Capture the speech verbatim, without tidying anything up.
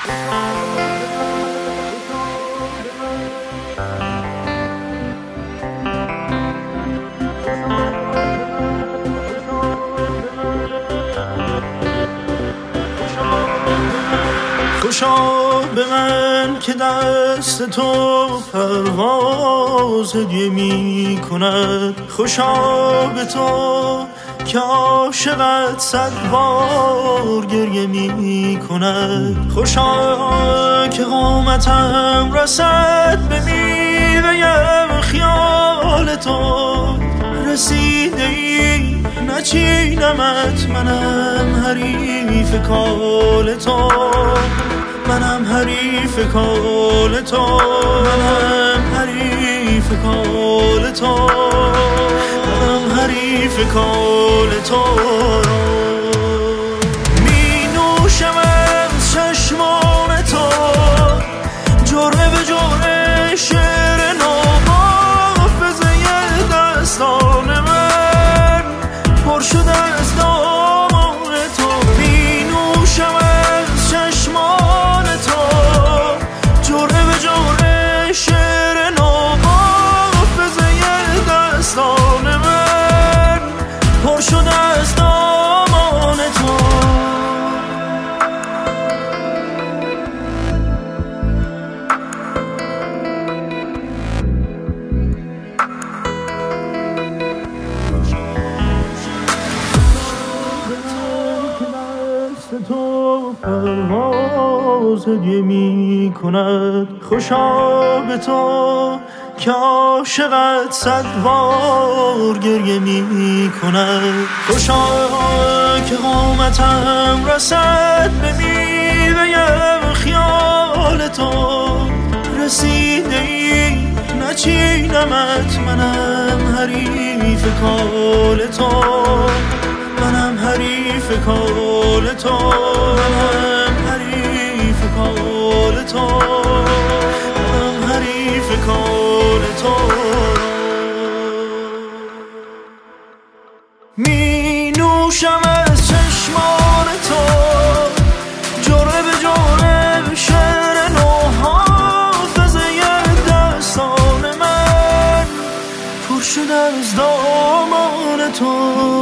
خوشا به من که دست تو پرواز هدیه می کند، خوشا به تو که عاشقت صد بار گریه می کند، خوشا که قامتم رسد به میوه خیال تو، رسیده ای نچینمت، منم حریف کال تو، منم حریف کال تو، منم حریف کال تو، منم حریف کال تو. می نوشم از چشمان تو جرعه به جرعه شعر نو، حافظه دستان من پر شده از دامان تو. می نوشم از چشمان تو جرعه به جرعه شعر نو، حافظه دستان من پر شده از دامان تو. تو پرواز هدیه می کند، خوشا به تو که عاشقت صد بار گریه می کند، خوشا که قامتم رسد به میوه خیال تو، رسیده ای نچینمت، منم حریف کال تو، منم حریف کال تو، منم حریف کال تو، منم حریف کال تو. می نوشم از چشمان تو جرعه به جرعه شعر نو، حافظه دستان من پر شده از دامان تو.